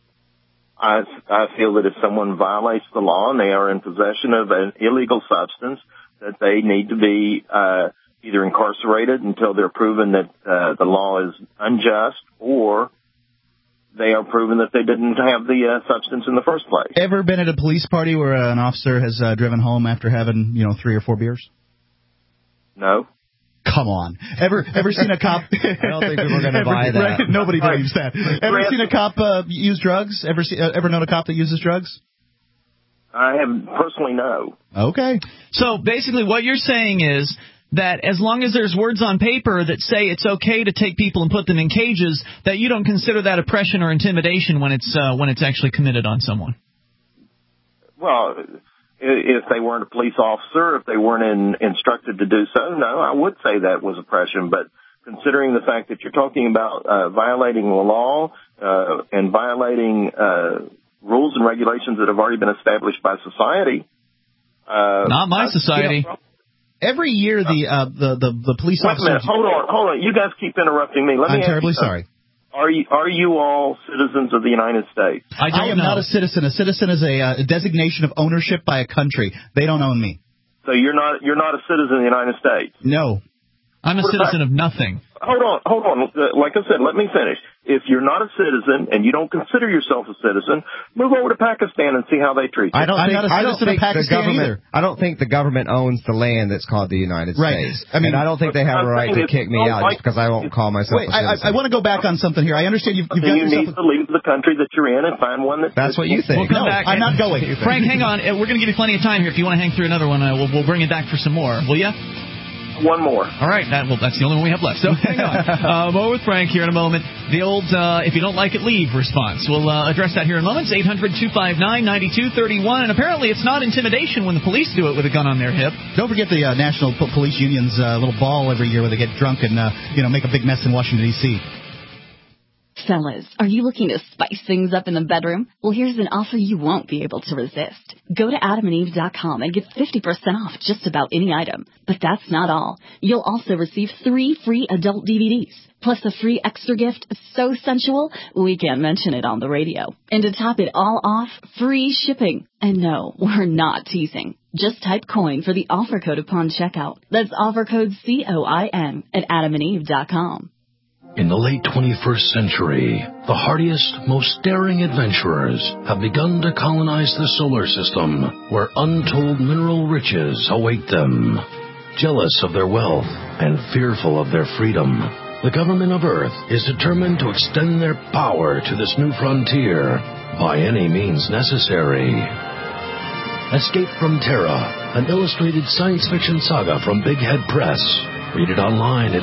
I feel that if someone violates the law and they are in possession of an illegal substance, that they need to be either incarcerated until they're proven that the law is unjust, or they are proven that they didn't have the substance in the first place. Ever been at a police party where an officer has driven home after having 3 or 4 beers? No. Come on. Ever seen a cop? I don't think people are going to buy that. Right? Nobody believes that. Ever seen a cop use drugs? Ever known a cop that uses drugs? I haven't personally, no. Okay. So basically what you're saying is that as long as there's words on paper that say it's okay to take people and put them in cages, that you don't consider that oppression or intimidation when it's actually committed on someone. Well, if they weren't a police officer, if they weren't instructed to do so, no, I would say that was oppression. But considering the fact that you're talking about violating the law and violating rules and regulations that have already been established by society. Not my society. Every year, the police officers. Wait a minute, hold on. You guys keep interrupting me. I'm terribly sorry. Are you all citizens of the United States? I am not a citizen. A citizen is a designation of ownership by a country. They don't own me. So you're not a citizen of the United States? No. I'm a citizen of nothing. Hold on. Like I said, let me finish. If you're not a citizen and you don't consider yourself a citizen, move over to Pakistan and see how they treat you. I'm not a citizen of Pakistan either. I don't think the government owns the land that's called the United States. I mean, and I don't think they have a right to kick me out just because I won't call myself a citizen. I want to go back on something here. I understand you've got you need to leave the country that you're in and find one that's what you think. We'll come back. I'm not going. Frank, hang on. We're going to give you plenty of time here. If you want to hang through another one, we'll bring it back for some more. Will you? One more. All right. That's the only one we have left. So hang on. More with Frank here in a moment. The old if you don't like it, leave response. We'll address that here in moments. 800-259-9231. And apparently it's not intimidation when the police do it with a gun on their hip. Don't forget the National Police Union's little ball every year where they get drunk and make a big mess in Washington, D.C. Fellas, are you looking to spice things up in the bedroom? Well, here's an offer you won't be able to resist. Go to adamandeve.com and get 50% off just about any item. But that's not all. You'll also receive 3 free adult DVDs, plus a free extra gift so sensual we can't mention it on the radio. And to top it all off, free shipping. And no, we're not teasing. Just type COIN for the offer code upon checkout. That's offer code COIN at adamandeve.com. In the late 21st century, the hardiest, most daring adventurers have begun to colonize the solar system, where untold mineral riches await them. Jealous of their wealth and fearful of their freedom, the government of Earth is determined to extend their power to this new frontier by any means necessary. Escape from Terra, an illustrated science fiction saga from Big Head Press. Read it online at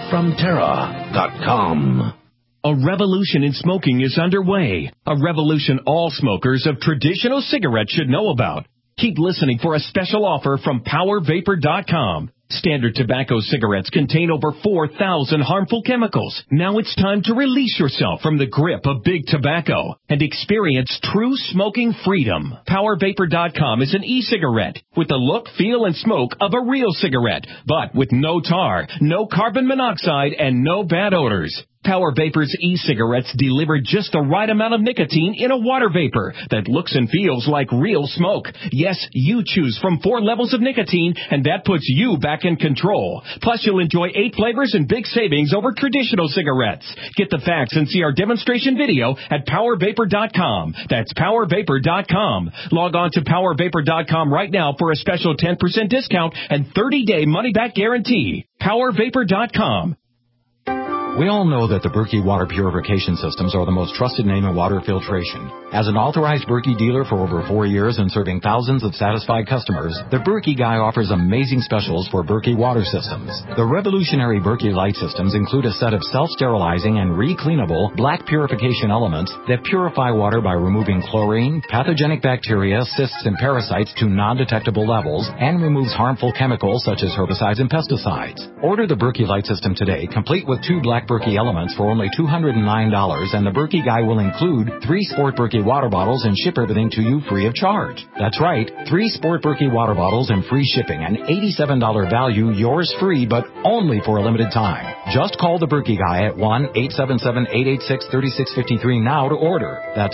escapefromterra.com. A revolution in smoking is underway. A revolution all smokers of traditional cigarettes should know about. Keep listening for a special offer from PowerVapor.com. Standard tobacco cigarettes contain over 4,000 harmful chemicals. Now it's time to release yourself from the grip of big tobacco and experience true smoking freedom. PowerVapor.com is an e-cigarette with the look, feel, and smoke of a real cigarette, but with no tar, no carbon monoxide, and no bad odors. Power Vapor's e-cigarettes deliver just the right amount of nicotine in a water vapor that looks and feels like real smoke. Yes, you choose from 4 levels of nicotine, and that puts you back in control. Plus, you'll enjoy 8 flavors and big savings over traditional cigarettes. Get the facts and see our demonstration video at PowerVapor.com. That's PowerVapor.com. Log on to PowerVapor.com right now for a special 10% discount and 30-day money-back guarantee. PowerVapor.com. We all know that the Berkey water purification systems are the most trusted name in water filtration. As an authorized Berkey dealer for over 4 years and serving thousands of satisfied customers, the Berkey guy offers amazing specials for Berkey water systems. The revolutionary Berkey light systems include a set of self-sterilizing and re-cleanable black purification elements that purify water by removing chlorine, pathogenic bacteria, cysts, and parasites to non-detectable levels, and removes harmful chemicals such as herbicides and pesticides. Order the Berkey light system today, complete with 2 black Berkey Elements for only $209, and the Berkey Guy will include 3 Sport Berkey water bottles and ship everything to you free of charge. That's right, 3 Sport Berkey water bottles and free shipping, an $87 value, yours free, but only for a limited time. Just call the Berkey Guy at 1-877-886-3653 now to order. That's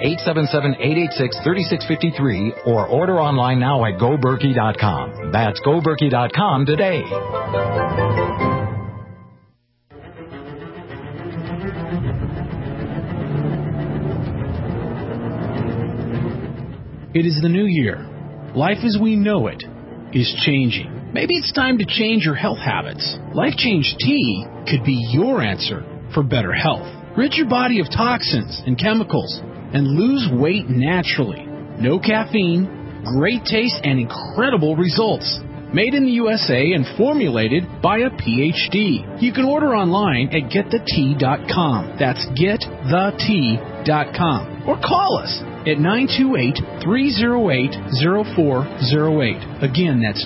1-877-886-3653, or order online now at GoBerkey.com. That's GoBerkey.com today. It is the new year. Life as we know it is changing. Maybe it's time to change your health habits. Life Change Tea could be your answer for better health. Rid your body of toxins and chemicals and lose weight naturally. No caffeine, great taste, and incredible results. Made in the USA and formulated by a PhD. You can order online at getthetea.com. That's getthetea.com. Or call us at 928-308-0408. Again, that's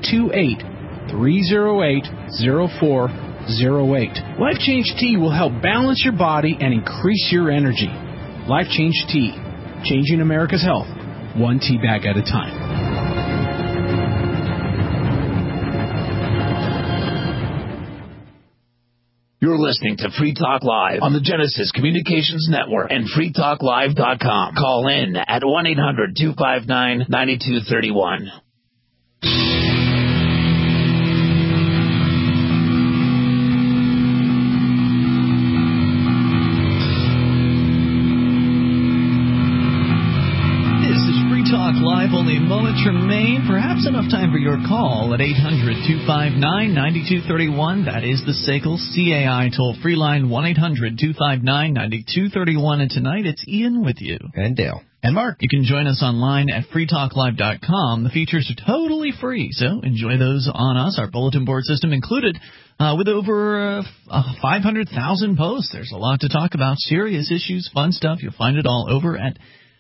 928-308-0408. Life Change Tea will help balance your body and increase your energy. Life Change Tea. Changing America's health, one tea bag at a time. You're listening to Free Talk Live on the Genesis Communications Network and freetalklive.com. Call in at 1-800-259-9231. Live, only moments remain. Perhaps enough time for your call at 800-259-9231. That is the SACL CAI toll-free line, 1-800-259-9231. And tonight, it's Ian with you. And Dale. And Mark. You can join us online at freetalklive.com. The features are totally free, so enjoy those on us. Our bulletin board system included with over 500,000 posts. There's a lot to talk about. Serious issues, fun stuff. You'll find it all over at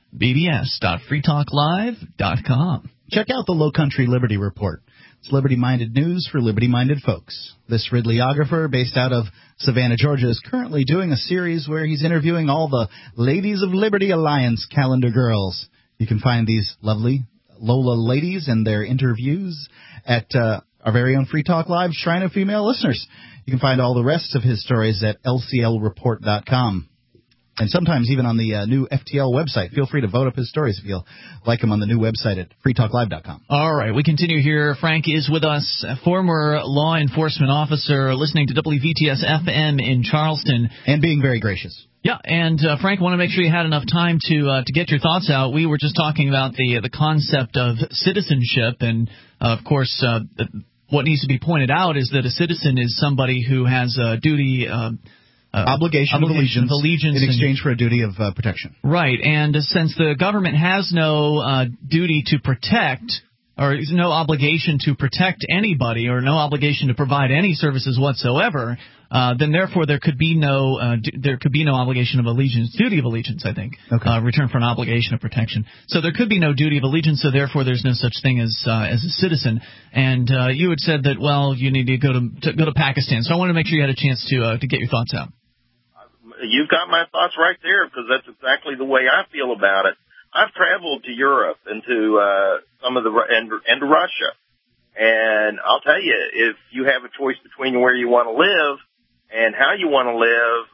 bbs.freetalklive.com. Check out the Low Country Liberty Report. It's liberty-minded news for liberty-minded folks. This Ridleyographer, based out of Savannah, Georgia, is currently doing a series where he's interviewing all the Ladies of Liberty Alliance calendar girls. You can find these lovely Lola ladies and their interviews at our very own Free Talk Live Shrine of Female Listeners. You can find all the rest of his stories at lclreport.com. And sometimes even on the new FTL website. Feel free to vote up his stories if you like them on the new website at freetalklive.com. All right, we continue here. Frank is with us, a former law enforcement officer, listening to WVTS FM in Charleston. And being very gracious. Yeah, and Frank, want to make sure you had enough time to get your thoughts out. We were just talking about the concept of citizenship, and, of course, what needs to be pointed out is that a citizen is somebody who has a duty obligation of allegiance in exchange for a duty of protection. Right, and since the government has no duty to protect, or no obligation to protect anybody, or no obligation to provide any services whatsoever, then therefore there could be no obligation of allegiance, duty of allegiance, I think, return for an obligation of protection. So there could be no duty of allegiance, so therefore there's no such thing as a citizen. And you had said that, well, you need to go to Pakistan. So I wanted to make sure you had a chance to get your thoughts out. You've got my thoughts right there, because that's exactly the way I feel about it. I've traveled to Europe and to some of the and to Russia, and I'll tell you, if you have a choice between where you want to live and how you want to live,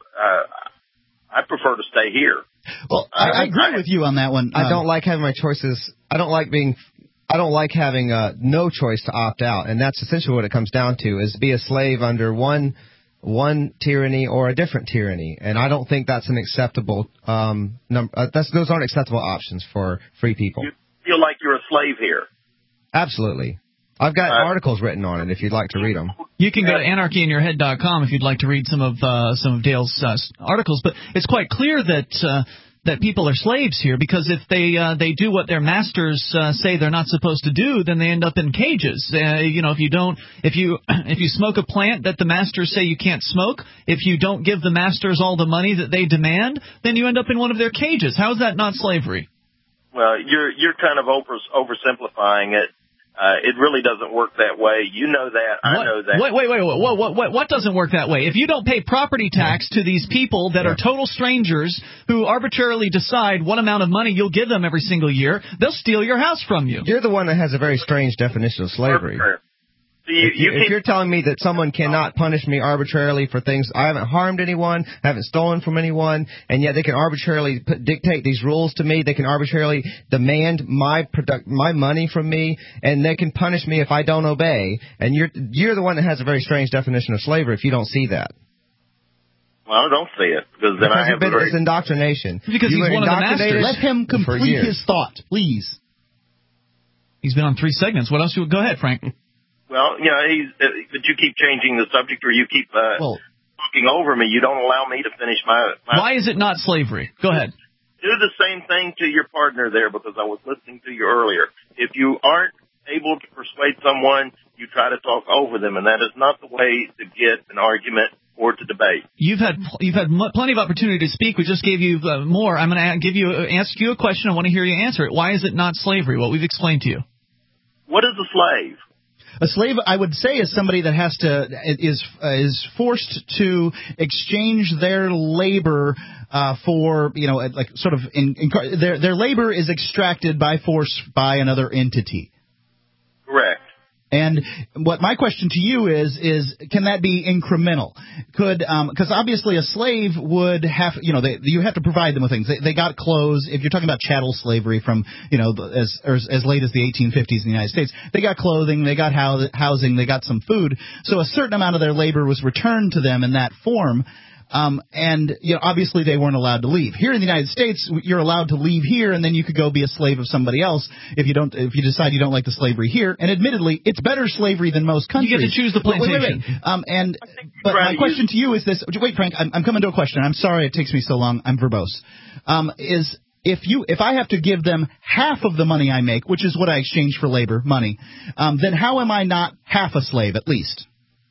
I prefer to stay here. Well, I agree with you on that one. I don't like having my choices. I don't like having no choice to opt out, and that's essentially what it comes down to: is be a slave under one tyranny or a different tyranny, and I don't think that's an acceptable those aren't acceptable options for free people. You feel like you're a slave here? Absolutely. I've got articles written on it if you'd like to read them. You can go to anarchyinyourhead.com if you'd like to read some of Dale's articles, but it's quite clear that people are slaves here, because if they do what their masters say they're not supposed to do, then they end up in cages. If you smoke a plant that the masters say you can't smoke, if you don't give the masters all the money that they demand, then you end up in one of their cages. How is that not slavery? Well, you're kind of oversimplifying it. It really doesn't work that way. You know that. I know that. Wait. What doesn't work that way? If you don't pay property tax to these people that are total strangers who arbitrarily decide what amount of money you'll give them every single year, they'll steal your house from you. You're the one that has a very strange definition of slavery. If you're telling me that someone cannot punish me arbitrarily for things, I haven't harmed anyone, haven't stolen from anyone, and yet they can arbitrarily dictate these rules to me, they can arbitrarily demand my money from me, and they can punish me if I don't obey, and you're the one that has a very strange definition of slavery if you don't see that. Well, I don't see it, because then I have it's indoctrination. Because he's one of the masters. Let him complete his thought, please. He's been on 3 segments. What else? Go ahead, Frank. Well, but you keep changing the subject, or you keep talking over me. You don't allow me to finish my. Why is it not slavery? Go ahead. Do the same thing to your partner there, because I was listening to you earlier. If you aren't able to persuade someone, you try to talk over them, and that is not the way to get an argument or to debate. You've had plenty of opportunity to speak. We just gave you more. I'm going to ask you a question. I want to hear you answer it. Why is it not slavery? What we've explained to you. What is a slave? A slave, I would say, is somebody that is forced to exchange their labor for, like sort of their labor is extracted by force by another entity. Correct. And what my question to you is can that be incremental? Because obviously a slave would have, you have to provide them with things. They got clothes. If you're talking about chattel slavery from, as late as the 1850s in the United States, they got clothing, they got housing, they got some food. So a certain amount of their labor was returned to them in that form. And obviously they weren't allowed to leave. Here in the United States, you're allowed to leave here, and then you could go be a slave of somebody else if you decide you don't like the slavery here. And admittedly, it's better slavery than most countries. You get to choose the plantation. But my question to you is this. Wait, Frank, I'm coming to a question. I'm sorry it takes me so long. I'm verbose. If I have to give them half of the money I make, which is what I exchange for labor, money, then how am I not half a slave at least?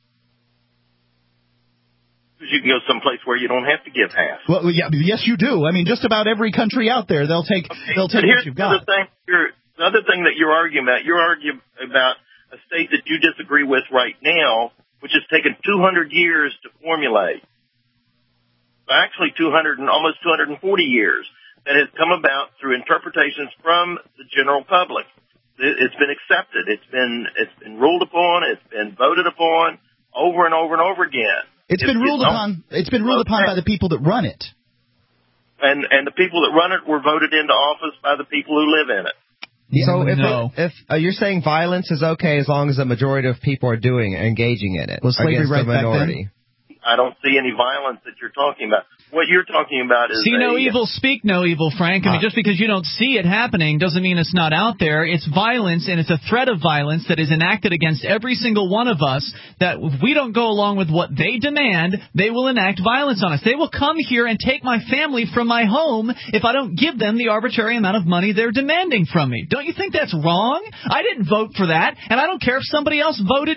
You can go someplace where you don't have to give half. Well, yeah, yes, you do. I mean, just about every country out there, they'll take what you've got. The other thing that you're arguing about a state that you disagree with right now, which has taken 200 years to formulate. Actually, almost 240 years, that has come about through interpretations from the general public. It's been accepted. It's been ruled upon. It's been voted upon over and over and over again. It's been ruled upon by the people that run it. And the people that run it were voted into office by the people who live in it. Yeah, so if you're saying violence is okay as long as the majority of people are engaging in it, was slavery right back then? I don't see any violence that you're talking about. What you're talking about is see no evil, speak no evil, Frank. I mean, just because you don't see it happening doesn't mean it's not out there. It's violence, and it's a threat of violence that is enacted against every single one of us, that if we don't go along with what they demand, they will enact violence on us. They will come here and take my family from my home if I don't give them the arbitrary amount of money they're demanding from me. Don't you think that's wrong? I didn't vote for that, and I don't care if somebody else voted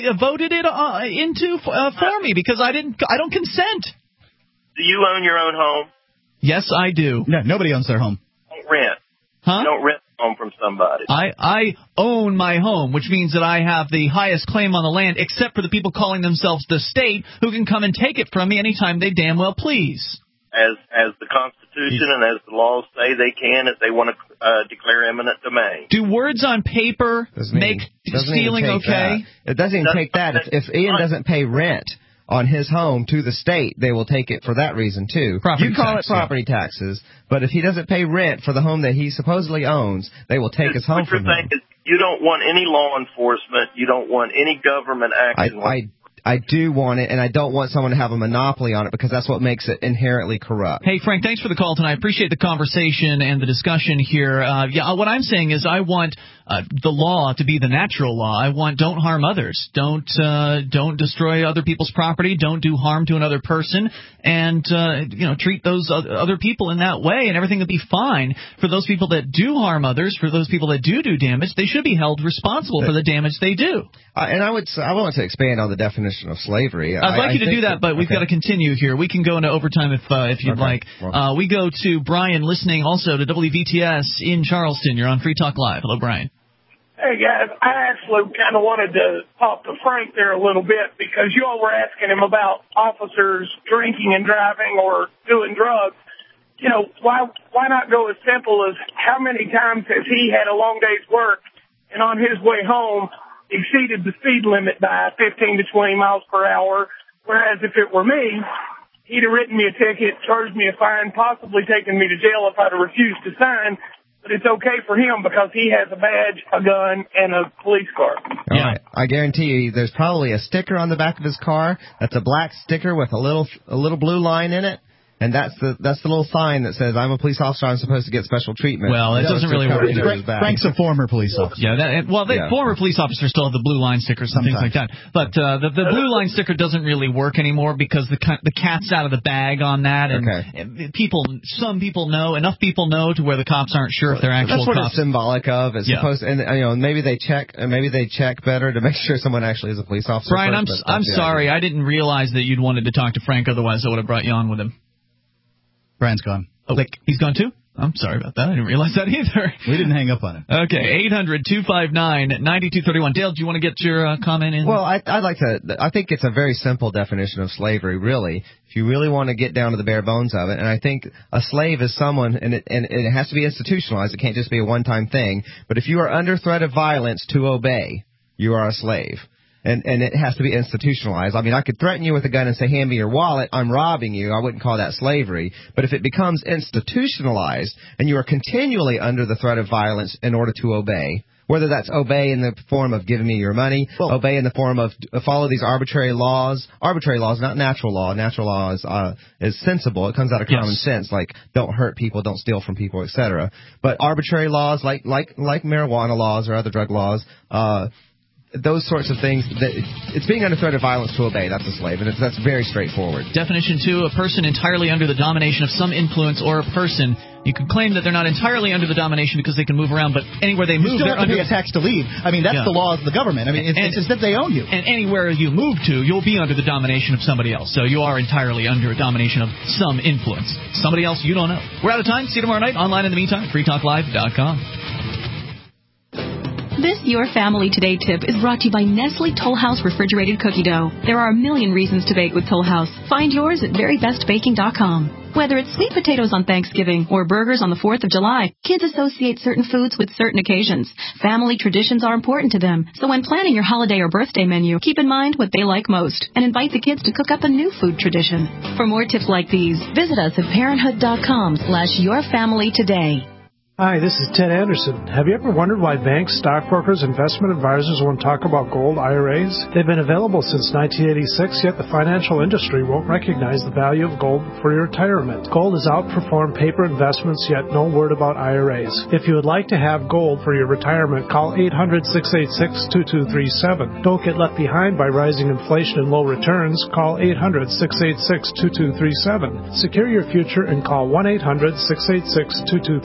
it for me, because I don't consent. Do you own your own home? Yes, I do. No, nobody owns their home. You don't rent. Huh? You don't rent a home from somebody. I own my home, which means that I have the highest claim on the land, except for the people calling themselves the state, who can come and take it from me anytime they damn well please. As the Constitution and as the laws say they can, if they want to declare eminent domain. Do words on paper make stealing okay? It doesn't even take that. If Ian doesn't pay rent on his home to the state, they will take it for that reason too. You call it property taxes, but if he doesn't pay rent for the home that he supposedly owns, they will take his home from him. What you're saying is you don't want any law enforcement, you don't want any government action. I do want it, and I don't want someone to have a monopoly on it, because that's what makes it inherently corrupt. Hey, Frank, thanks for the call tonight. I appreciate the conversation and the discussion here. What I'm saying is I want the law to be the natural law. I want don't harm others. Don't destroy other people's property. Don't do harm to another person. And, treat those other people in that way, and everything will be fine. For those people that do harm others, for those people that do damage, they should be held responsible for the damage they do. And I want to expand on the definition of slavery. I'd like you to do that, but we've got to continue here. We can go into overtime if you'd like. We go to Brian, listening also to WVTS in Charleston. You're on Free Talk Live. Hello, Brian. Hey, guys, I actually kind of wanted to talk to Frank there a little bit because you all were asking him about officers drinking and driving or doing drugs. You know, why not go as simple as how many times has he had a long day's work and on his way home exceeded the speed limit by 15 to 20 miles per hour, whereas if it were me, he'd have written me a ticket, charged me a fine, possibly taken me to jail if I'd have refused to sign. But it's okay for him because he has a badge, a gun, and a police car. All right. I guarantee you there's probably a sticker on the back of his car that's a black sticker with a little blue line in it. And that's the little sign that says, I'm a police officer, I'm supposed to get special treatment. Well, it doesn't really work. Frank's a former police officer. Yeah, former police officers still have the blue line stickers and things like that. But the blue line sticker doesn't really work anymore because the cat's out of the bag on that. And some people know, enough people know to where the cops aren't sure if they're actual cops. That's what cops. it's symbolic of. It's supposed, and maybe they check better to make sure someone actually is a police officer. Brian, I'm sorry, I didn't realize that you'd wanted to talk to Frank. Otherwise, I would have brought you on with him. Brian's gone. Oh, he's gone too? I'm sorry about that. I didn't realize that either. We didn't hang up on him. Okay, 800-259-9231. Dale, do you want to get your comment in? Well, I think it's a very simple definition of slavery, really, if you really want to get down to the bare bones of it. And I think a slave is someone, and it has to be institutionalized. It can't just be a one-time thing. But if you are under threat of violence to obey, you are a slave. And it has to be institutionalized. I mean, I could threaten you with a gun and say, hand me your wallet, I'm robbing you. I wouldn't call that slavery. But if it becomes institutionalized and you are continually under the threat of violence in order to obey, whether that's obey in the form of giving me your money, obey in the form of follow these arbitrary laws, not natural law. Natural law is sensible. It comes out of common sense, like don't hurt people, don't steal from people, etc. But arbitrary laws like marijuana laws or other drug laws, those sorts of things, it's being under threat of violence to obey. That's a slave, and that's very straightforward. Definition 2, a person entirely under the domination of some influence or a person. You could claim that they're not entirely under the domination because they can move around, but anywhere they move, they're under. You still have to pay a tax to leave. I mean, that's the laws of the government. I mean, it's as if they own you. And anywhere you move to, you'll be under the domination of somebody else. So you are entirely under a domination of some influence. Somebody else you don't know. We're out of time. See you tomorrow night. Online in the meantime, freetalklive.com. This Your Family Today tip is brought to you by Nestle Toll House Refrigerated Cookie Dough. There are a million reasons to bake with Toll House. Find yours at verybestbaking.com. Whether it's sweet potatoes on Thanksgiving or burgers on the 4th of July, kids associate certain foods with certain occasions. Family traditions are important to them, so when planning your holiday or birthday menu, keep in mind what they like most and invite the kids to cook up a new food tradition. For more tips like these, visit us at parenthood.com/yourfamilytoday. Hi, this is Ted Anderson. Have you ever wondered why banks, stockbrokers, investment advisors won't talk about gold IRAs? They've been available since 1986, yet the financial industry won't recognize the value of gold for your retirement. Gold has outperformed paper investments, yet no word about IRAs. If you would like to have gold for your retirement, call 800-686-2237. Don't get left behind by rising inflation and low returns. Call 800-686-2237. Secure your future and call 1-800-686-2237.